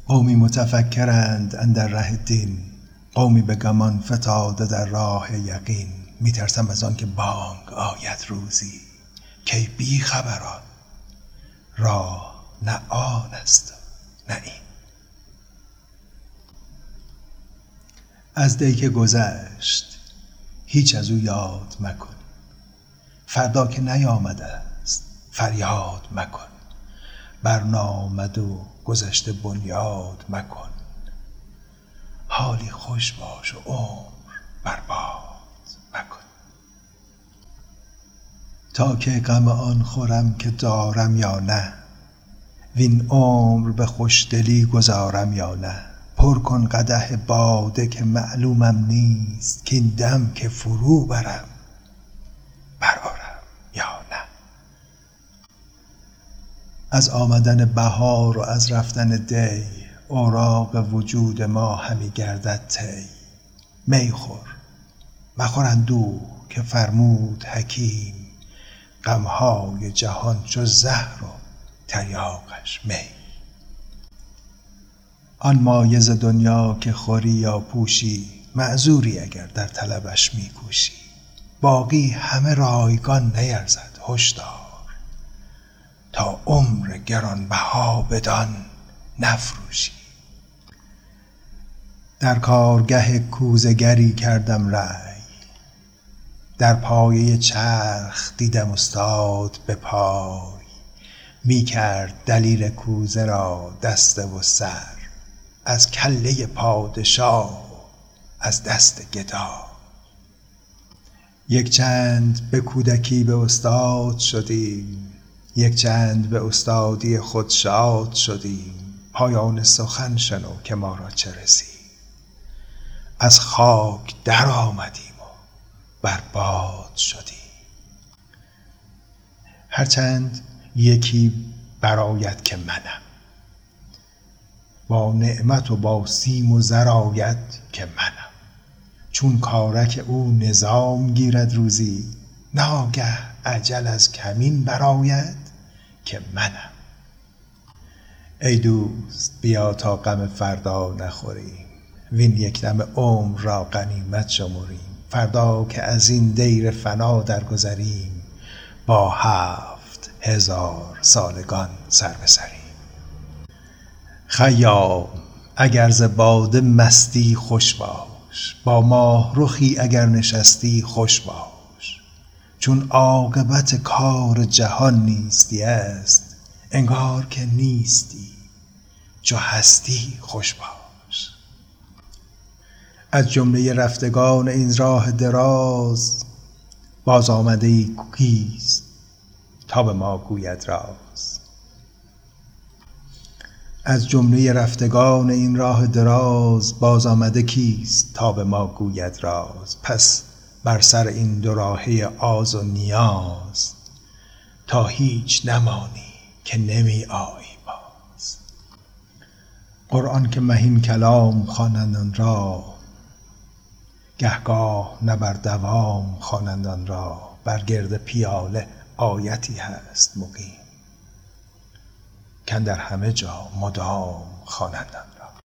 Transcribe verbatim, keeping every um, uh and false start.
قومی متفکرند اندر ره دین، قومی به گمان فتاده در راه یقین. میترسم از آن که بانگ آید روزی، که بی خبران راه نه آن است نه این. از دی که گذشت هیچ از او یاد مکن، فردا که نیامده است فریاد مکن. برنامد و گذشته بنیاد مکن، حالی خوش باش و عمر برباد مکن. تا که غم آن خورم که دارم یا نه، وین عمر به خوشدلی گذارم یا نه. پر کن قدح باده که معلومم نیست، کاین دم که فرو برم برآرم یا نه. از آمدن بهار و از رفتن دی، اوراق وجود ما همی گردد طی. می خور مخور اندوه که فرمود حکیم، غمهای جهان چو زهر و تریاقش می. آن مایه ز دنیا که خوری یا پوشی، معذوری اگر در طلبش می کوشی. باقی همه رایگان نیرزد هشدار، تا عمر گرانبها بدان نفروشی. در کارگه کوزه گری کردم رأی، در پایه چرخ دیدم استاد به پای. می کرد دلیل کوزه را دسته و سر، از کله پادشاه از دست گدا. یک چند به کودکی به استاد شدیم، یک چند به استادی خود شاد شدیم. پایان سخن شنو که ما را چه رسید، از خاک در آمدیم و بر باد شدیم. هرچند یکی برآید که منم، با نعمت و با سیم و زر آید که منم. چون کارک او نظام گیرد روزی، ناگه اجل از کمین برآید که منم. ای دوست بیا تا غم فردا نخوریم، وین یک دم عمر را غنیمت شمریم. فردا که از این دیر فنا درگذریم، با هفت هزار سالگان سر به سریم. خیام اگر ز باده مستی خوش باش، با ماه رخی اگر نشستی خوش باش. چون عاقبت کار جهان نیستی است، انگار که نیستی چو هستی خوش باش. از جمله رفتگان این راه دراز، باز آمده ای کیست تا به ما گوید راز. از جمله رفتگان این راه دراز، باز آمده کیست تا به ما گوید راز. پس بر سر این دو راهه آز و نیاز، تا هیچ نمانی که نمی آیی باز. قرآن که مهین کلام خوانند آن را، گهگاه نه بر دوام خوانند آن را. بر گرد پیاله آیتی هست مقیم، کاندر همه جا مدام خوانند آن را.